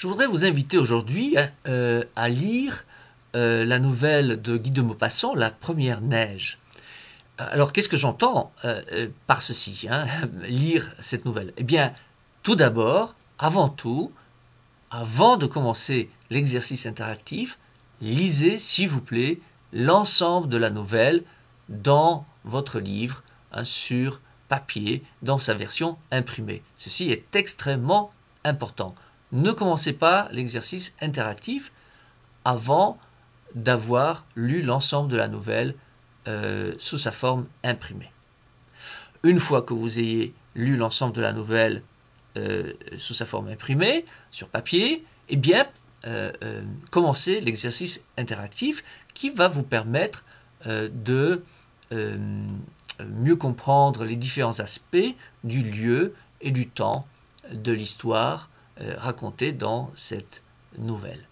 Je voudrais vous inviter aujourd'hui à lire la nouvelle de Guy de Maupassant, La première neige. Alors, qu'est-ce que j'entends par ceci, lire cette nouvelle? Eh bien, tout d'abord, avant tout, avant de commencer l'exercice interactif, lisez, s'il vous plaît, l'ensemble de la nouvelle dans votre livre, sur papier, dans sa version imprimée. Ceci est extrêmement important. Ne commencez pas l'exercice interactif avant d'avoir lu l'ensemble de la nouvelle sous sa forme imprimée. Une fois que vous ayez lu l'ensemble de la nouvelle sous sa forme imprimée, sur papier, eh bien, commencez l'exercice interactif qui va vous permettre de mieux comprendre les différents aspects du lieu et du temps de l'histoire racontée dans cette nouvelle.